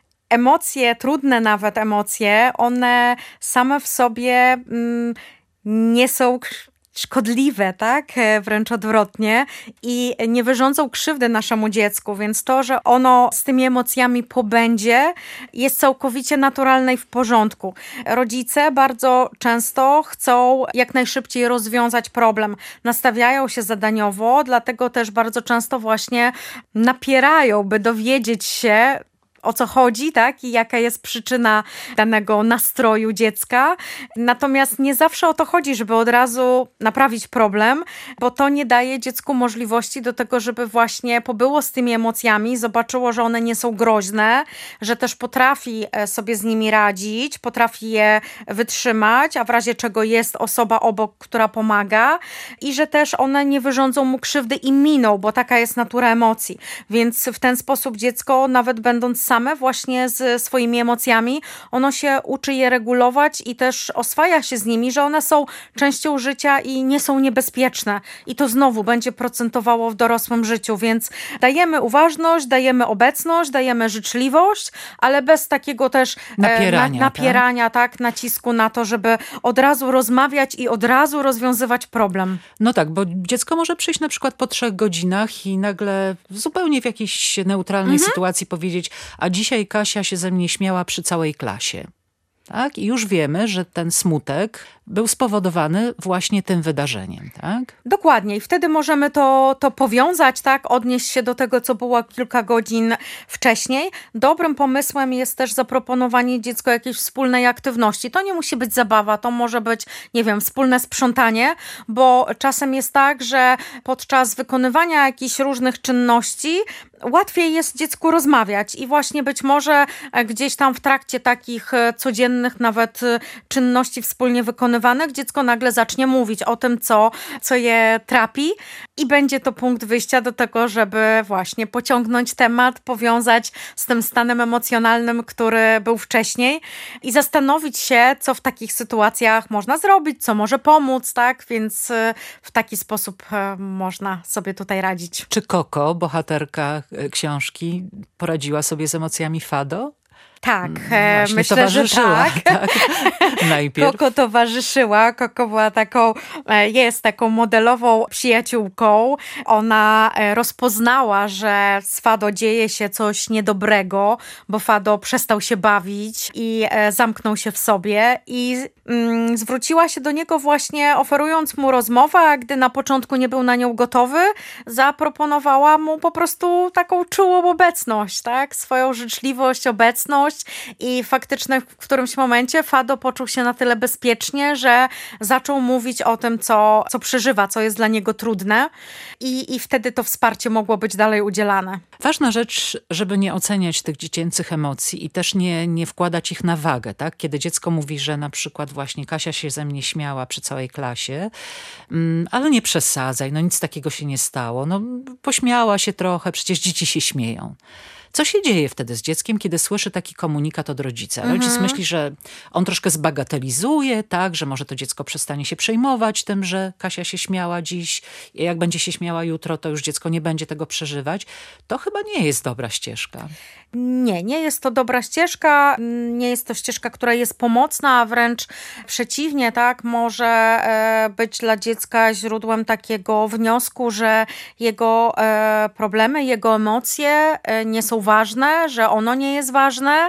emocje, trudne nawet emocje, one same w sobie mm, nie są szkodliwe, tak? Wręcz odwrotnie i nie wyrządzą krzywdy naszemu dziecku, więc to, że ono z tymi emocjami pobędzie, jest całkowicie naturalne i w porządku. Rodzice bardzo często chcą jak najszybciej rozwiązać problem. Nastawiają się zadaniowo, dlatego też bardzo często właśnie napierają, by dowiedzieć się, o co chodzi, tak? I jaka jest przyczyna danego nastroju dziecka. Natomiast nie zawsze o to chodzi, żeby od razu naprawić problem, bo to nie daje dziecku możliwości do tego, żeby właśnie pobyło z tymi emocjami, zobaczyło, że one nie są groźne, że też potrafi sobie z nimi radzić, potrafi je wytrzymać, a w razie czego jest osoba obok, która pomaga i że też one nie wyrządzą mu krzywdy i miną, bo taka jest natura emocji. Więc w ten sposób dziecko, nawet będąc sam same właśnie z swoimi emocjami, ono się uczy je regulować i też oswaja się z nimi, że one są częścią życia i nie są niebezpieczne. I to znowu będzie procentowało w dorosłym życiu, więc dajemy uważność, dajemy obecność, dajemy życzliwość, ale bez takiego też napierania, e, na, napierania tak? tak, nacisku na to, żeby od razu rozmawiać i od razu rozwiązywać problem. No tak, bo dziecko może przyjść na przykład po trzech godzinach i nagle zupełnie w jakiejś neutralnej mhm. sytuacji powiedzieć, a dzisiaj Kasia się ze mnie śmiała przy całej klasie. Tak? I już wiemy, że ten smutek był spowodowany właśnie tym wydarzeniem, tak? Dokładnie. I wtedy możemy to, to powiązać, tak? Odnieść się do tego, co było kilka godzin wcześniej. Dobrym pomysłem jest też zaproponowanie dziecku jakiejś wspólnej aktywności. To nie musi być zabawa, to może być, nie wiem, wspólne sprzątanie, bo czasem jest tak, że podczas wykonywania jakichś różnych czynności łatwiej jest dziecku rozmawiać i właśnie być może gdzieś tam w trakcie takich codziennych nawet czynności wspólnie wykonywanych dziecko nagle zacznie mówić o tym, co, co je trapi i będzie to punkt wyjścia do tego, żeby właśnie pociągnąć temat, powiązać z tym stanem emocjonalnym, który był wcześniej i zastanowić się, co w takich sytuacjach można zrobić, co może pomóc, tak? Więc w taki sposób można sobie tutaj radzić. Czy Koko, bohaterka książki, poradziła sobie z emocjami Fado? Tak, Właśnie myślę, że tak. tak. Najpierw. Koko towarzyszyła. Koko była taką, jest taką modelową przyjaciółką. Ona rozpoznała, że z Fado dzieje się coś niedobrego, bo Fado przestał się bawić i zamknął się w sobie i mm, zwróciła się do niego właśnie oferując mu rozmowę, a gdy na początku nie był na nią gotowy, zaproponowała mu po prostu taką czułą obecność, tak? Swoją życzliwość, obecność i faktycznie w którymś momencie Fado poczuł się na tyle bezpiecznie, że zaczął mówić o tym, co, co przeżywa, co jest dla niego trudne i, i wtedy to wsparcie mogło być dalej udzielane. Ważna rzecz, żeby nie oceniać tych dziecięcych emocji i też nie, nie wkładać ich na wagę, tak? Kiedy dziecko mówi, że na przykład właśnie Kasia się ze mnie śmiała przy całej klasie, ale nie przesadzaj, no nic takiego się nie stało, no pośmiała się trochę, przecież dzieci się śmieją. Co się dzieje wtedy z dzieckiem, kiedy słyszy taki komunikat od rodzica? Rodzic mhm. myśli, że on troszkę zbagatelizuje, tak, że może to dziecko przestanie się przejmować tym, że Kasia się śmiała dziś, i jak będzie się śmiała jutro, to już dziecko nie będzie tego przeżywać. To chyba nie jest dobra ścieżka. Nie, nie jest to dobra ścieżka, nie jest to ścieżka, która jest pomocna, a wręcz przeciwnie, tak, może być dla dziecka źródłem takiego wniosku, że jego problemy, jego emocje nie są ważne, że ono nie jest ważne.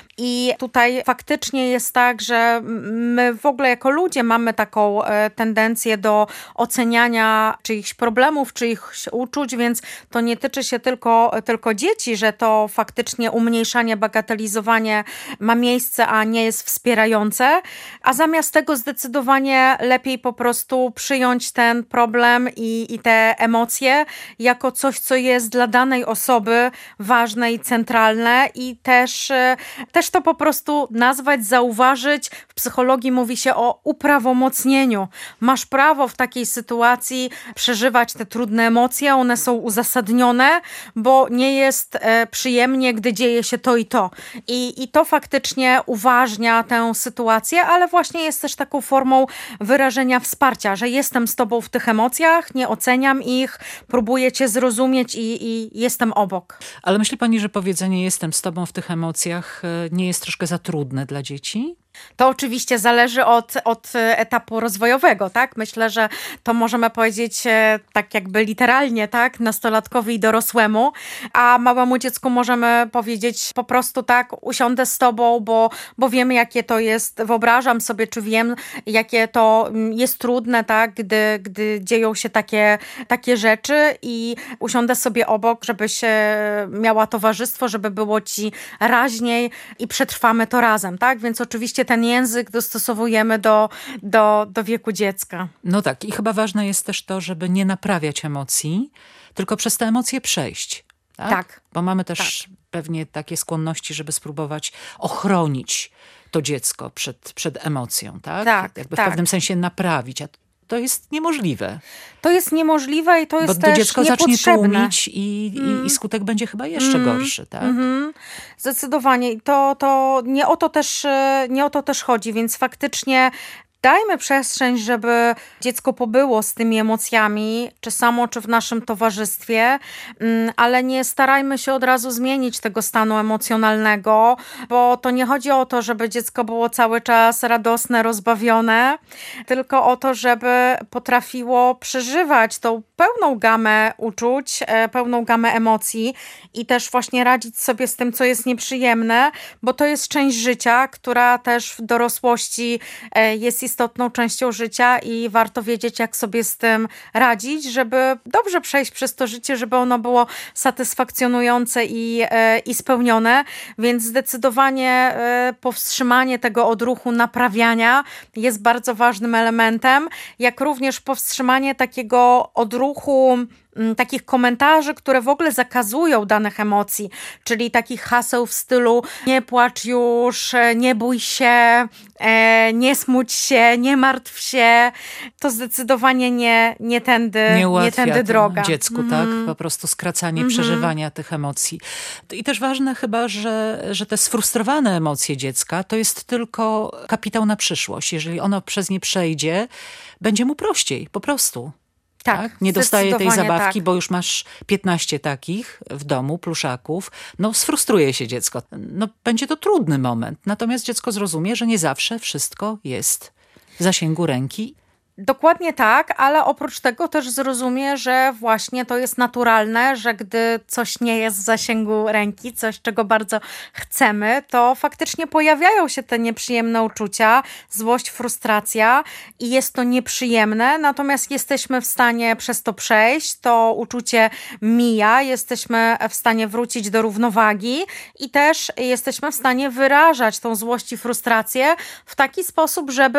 I tutaj faktycznie jest tak, że my w ogóle jako ludzie mamy taką tendencję do oceniania czyichś problemów, czyichś uczuć, więc to nie tyczy się tylko, tylko dzieci, że to faktycznie umniejszanie, bagatelizowanie ma miejsce, a nie jest wspierające, a zamiast tego zdecydowanie lepiej po prostu przyjąć ten problem i, i te emocje jako coś, co jest dla danej osoby ważne i centralne i też, też to po prostu nazwać, zauważyć. W psychologii mówi się o uprawomocnieniu. Masz prawo w takiej sytuacji przeżywać te trudne emocje, one są uzasadnione, bo nie jest e, przyjemnie, gdy dzieje się to i to. I, I to faktycznie uważnia tę sytuację, ale właśnie jest też taką formą wyrażenia wsparcia, że jestem z tobą w tych emocjach, nie oceniam ich, próbuję cię zrozumieć i, i jestem obok. Ale myśli pani, że powiedzenie jestem z tobą w tych emocjach nie jest troszkę za trudne dla dzieci? To oczywiście zależy od, od etapu rozwojowego, tak? Myślę, że to możemy powiedzieć tak jakby literalnie, tak? Nastolatkowi i dorosłemu, a małemu dziecku możemy powiedzieć po prostu tak, usiądę z tobą, bo, bo wiemy, jakie to jest, wyobrażam sobie, czy wiem, jakie to jest trudne, tak? Gdy, gdy dzieją się takie, takie rzeczy i usiądę sobie obok, żebyś miała towarzystwo, żeby było ci raźniej i przetrwamy to razem, tak? Więc oczywiście ten język dostosowujemy do, do, do wieku dziecka. No tak, i chyba ważne jest też to, żeby nie naprawiać emocji, tylko przez te emocje przejść. Tak. tak. Bo mamy też tak. pewnie takie skłonności, żeby spróbować ochronić to dziecko przed, przed emocją, tak? Tak, Jakby tak. w pewnym sensie naprawić, a to jest niemożliwe. To jest niemożliwe i to jest Bo też dziecko niepotrzebne. zacznie tłumić i, mm. i, i skutek będzie chyba jeszcze mm. gorszy, tak? Mm-hmm. Zdecydowanie. To, to nie o to też, nie o to też chodzi, więc faktycznie dajmy przestrzeń, żeby dziecko pobyło z tymi emocjami, czy samo, czy w naszym towarzystwie, ale nie starajmy się od razu zmienić tego stanu emocjonalnego, bo to nie chodzi o to, żeby dziecko było cały czas radosne, rozbawione, tylko o to, żeby potrafiło przeżywać tą pełną gamę uczuć, pełną gamę emocji i też właśnie radzić sobie z tym, co jest nieprzyjemne, bo to jest część życia, która też w dorosłości jest istotna, istotną częścią życia i warto wiedzieć, jak sobie z tym radzić, żeby dobrze przejść przez to życie, żeby ono było satysfakcjonujące i, i spełnione, więc zdecydowanie powstrzymanie tego odruchu naprawiania jest bardzo ważnym elementem, jak również powstrzymanie takiego odruchu takich komentarzy, które w ogóle zakazują danych emocji, czyli takich haseł w stylu nie płacz już, nie bój się, nie smuć się, nie martw się. To zdecydowanie nie, nie, tędy, nie, nie tędy droga. Dziecku, mm. tak? Po prostu skracanie mm-hmm. przeżywania tych emocji. I też ważne chyba, że, że te sfrustrowane emocje dziecka to jest tylko kapitał na przyszłość. Jeżeli ono przez nie przejdzie, będzie mu prościej, po prostu. Tak, Tak, nie dostaje tej zdecydowanie zabawki, tak. bo już masz piętnaście takich w domu, pluszaków. No sfrustruje się dziecko. No będzie to trudny moment. Natomiast dziecko zrozumie, że nie zawsze wszystko jest w zasięgu ręki. Dokładnie tak, ale oprócz tego też zrozumie, że właśnie to jest naturalne, że gdy coś nie jest w zasięgu ręki, coś czego bardzo chcemy, to faktycznie pojawiają się te nieprzyjemne uczucia, złość, frustracja i jest to nieprzyjemne, natomiast jesteśmy w stanie przez to przejść, to uczucie mija, jesteśmy w stanie wrócić do równowagi i też jesteśmy w stanie wyrażać tą złość i frustrację w taki sposób, żeby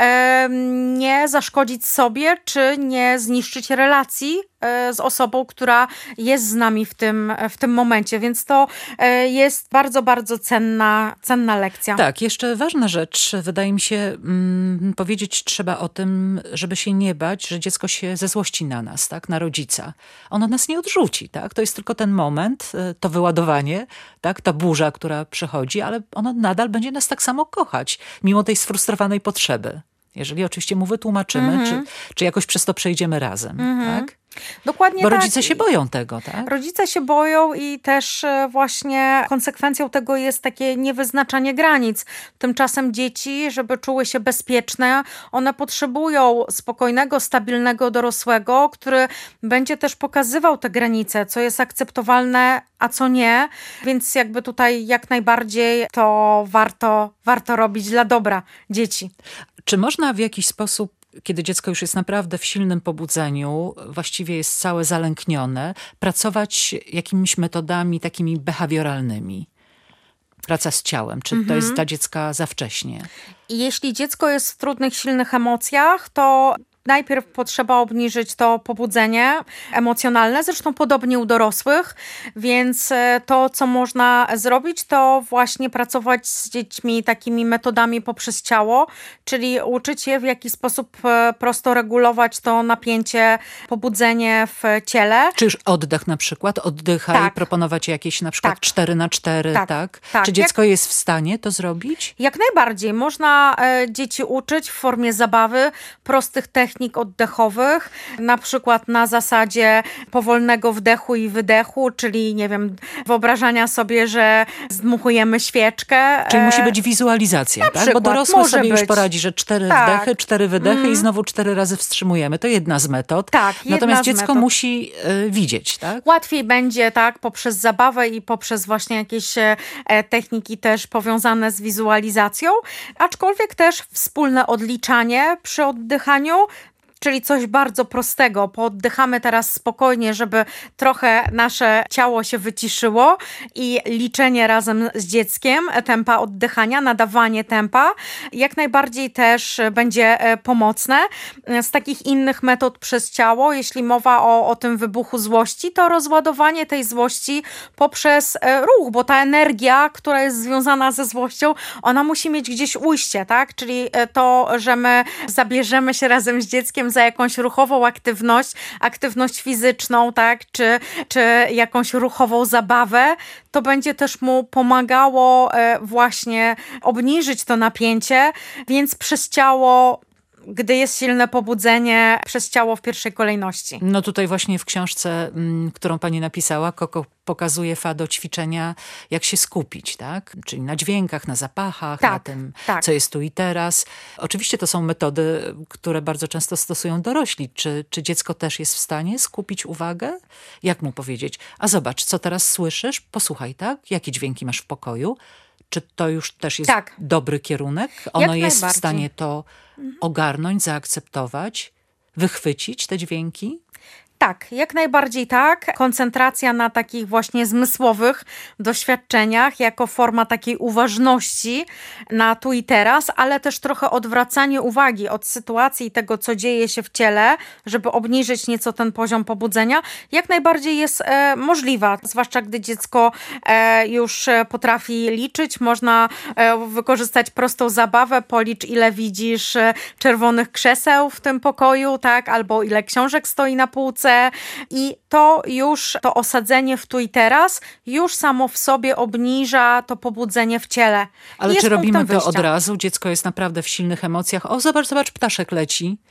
e, nie zaszkodzić sobie, czy nie zniszczyć relacji e, z osobą, która jest z nami w tym, w tym momencie. Więc to e, jest bardzo, bardzo cenna, cenna lekcja. Tak, jeszcze ważna rzecz, wydaje mi się, mm, powiedzieć trzeba o tym, żeby się nie bać, że dziecko się zezłości na nas, tak, na rodzica. Ono nas nie odrzuci, tak? To jest tylko ten moment, e, to wyładowanie, tak, ta burza, która przychodzi, ale ono nadal będzie nas tak samo kochać, mimo tej sfrustrowanej potrzeby. Jeżeli oczywiście mu wytłumaczymy, mm-hmm. czy, czy jakoś przez to przejdziemy razem, mm-hmm. tak? Dokładnie Bo tak. rodzice się boją tego, tak? Rodzice się boją i też właśnie konsekwencją tego jest takie niewyznaczanie granic. Tymczasem dzieci, żeby czuły się bezpieczne, one potrzebują spokojnego, stabilnego dorosłego, który będzie też pokazywał te granice, co jest akceptowalne, a co nie. Więc jakby tutaj jak najbardziej to warto, warto robić dla dobra dzieci. Czy można w jakiś sposób, kiedy dziecko już jest naprawdę w silnym pobudzeniu, właściwie jest całe zalęknione, pracować jakimiś metodami takimi behawioralnymi? Praca z ciałem. Czy Mhm. to jest dla dziecka za wcześnie? I jeśli dziecko jest w trudnych, silnych emocjach, to najpierw potrzeba obniżyć to pobudzenie emocjonalne, zresztą podobnie u dorosłych, więc to, co można zrobić, to właśnie pracować z dziećmi takimi metodami poprzez ciało, czyli uczyć je, w jaki sposób prosto regulować to napięcie, pobudzenie w ciele. Czy już oddech na przykład, oddychaj, Tak. proponować jakieś na przykład Tak. cztery na cztery, tak? Tak, tak. Czy dziecko Jak... jest w stanie to zrobić? Jak najbardziej. Można e, dzieci uczyć w formie zabawy prostych technik oddechowych, na przykład na zasadzie powolnego wdechu i wydechu, czyli nie wiem, wyobrażania sobie, że zdmuchujemy świeczkę. Czyli musi być wizualizacja, na tak? przykład, Bo dorosły może sobie być. już poradzi, że cztery Tak. wdechy, cztery wydechy Mm. i znowu cztery razy wstrzymujemy. To jedna z metod. Tak, jedna Natomiast z dziecko metod. musi y, widzieć, tak? Łatwiej będzie, tak, poprzez zabawę i poprzez właśnie jakieś e, techniki też powiązane z wizualizacją, aczkolwiek też wspólne odliczanie przy oddychaniu, czyli coś bardzo prostego. Pooddychamy teraz spokojnie, żeby trochę nasze ciało się wyciszyło i liczenie razem z dzieckiem tempa oddychania, nadawanie tempa jak najbardziej też będzie pomocne. Z takich innych metod przez ciało, jeśli mowa o, o tym wybuchu złości, to rozładowanie tej złości poprzez ruch, bo ta energia, która jest związana ze złością, ona musi mieć gdzieś ujście, tak? Czyli to, że my zabierzemy się razem z dzieckiem za jakąś ruchową aktywność, aktywność fizyczną, tak, czy, czy jakąś ruchową zabawę, to będzie też mu pomagało właśnie obniżyć to napięcie, więc przez ciało, gdy jest silne pobudzenie, przez ciało w pierwszej kolejności. No tutaj właśnie w książce, m, którą pani napisała, Koko pokazuje Fado ćwiczenia, jak się skupić, tak? Czyli na dźwiękach, na zapachach, Tak, na tym, tak. co jest tu i teraz. Oczywiście to są metody, które bardzo często stosują dorośli. Czy, czy dziecko też jest w stanie skupić uwagę? Jak mu powiedzieć? A zobacz, co teraz słyszysz? Posłuchaj, tak? Jakie dźwięki masz w pokoju? Czy to już też jest Tak. dobry kierunek? Ono Jak jest w najbardziej. stanie to ogarnąć, zaakceptować, wychwycić te dźwięki? Tak, jak najbardziej tak. Koncentracja na takich właśnie zmysłowych doświadczeniach jako forma takiej uważności na tu i teraz, ale też trochę odwracanie uwagi od sytuacji i tego, co dzieje się w ciele, żeby obniżyć nieco ten poziom pobudzenia, jak najbardziej jest e, możliwa. Zwłaszcza gdy dziecko e, już potrafi liczyć, można e, wykorzystać prostą zabawę, policz ile widzisz e, czerwonych krzeseł w tym pokoju, tak, albo ile książek stoi na półce. I to już, to osadzenie w tu i teraz już samo w sobie obniża to pobudzenie w ciele. Ale Jest czy robimy to punktem od wyjścia. razu? Dziecko jest naprawdę w silnych emocjach. O, zobacz, zobacz, ptaszek leci.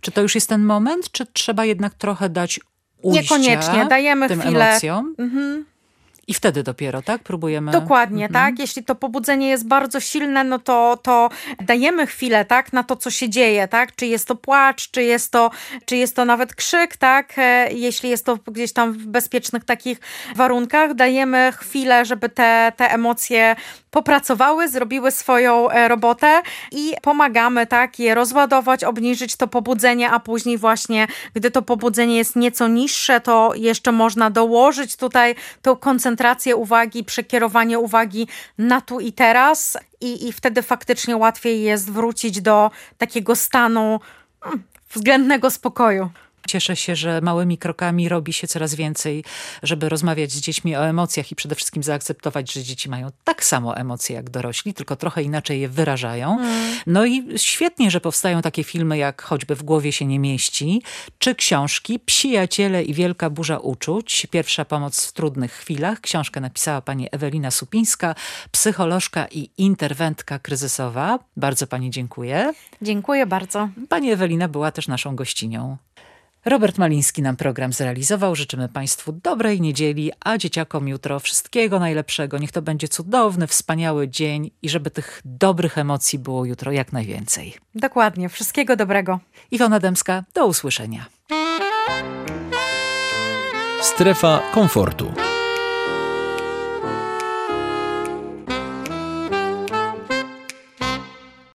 Czy to już jest ten moment, czy trzeba jednak trochę dać ujścia Niekoniecznie, dajemy tym chwilę. emocjom? Mhm. I wtedy dopiero, tak? Próbujemy... Dokładnie, mhm. tak? Jeśli to pobudzenie jest bardzo silne, no to, to dajemy chwilę, tak? Na to, co się dzieje, tak? Czy jest to płacz, czy jest to, czy jest to nawet krzyk, tak? Jeśli jest to gdzieś tam w bezpiecznych takich warunkach, dajemy chwilę, żeby te, te emocje popracowały, zrobiły swoją robotę i pomagamy, tak? Je rozładować, obniżyć to pobudzenie, a później właśnie, gdy to pobudzenie jest nieco niższe, to jeszcze można dołożyć tutaj tą koncentrację uwagi, przekierowanie uwagi na tu i teraz i, i wtedy faktycznie łatwiej jest wrócić do takiego stanu hmm, względnego spokoju. Cieszę się, że małymi krokami robi się coraz więcej, żeby rozmawiać z dziećmi o emocjach i przede wszystkim zaakceptować, że dzieci mają tak samo emocje jak dorośli, tylko trochę inaczej je wyrażają. Mm. No i świetnie, że powstają takie filmy jak choćby W głowie się nie mieści, czy książki Psijaciele i Wielka burza uczuć. Pierwsza pomoc w trudnych chwilach. Książkę napisała pani Ewelina Supińska, psycholożka i interwentka kryzysowa. Bardzo pani dziękuję. Dziękuję bardzo. Pani Ewelina była też naszą gościnią. Robert Maliński nam program zrealizował. Życzymy Państwu dobrej niedzieli, a dzieciakom jutro wszystkiego najlepszego. Niech to będzie cudowny, wspaniały dzień i żeby tych dobrych emocji było jutro jak najwięcej. Dokładnie. Wszystkiego dobrego. Iwona Dębska, do usłyszenia. Strefa komfortu.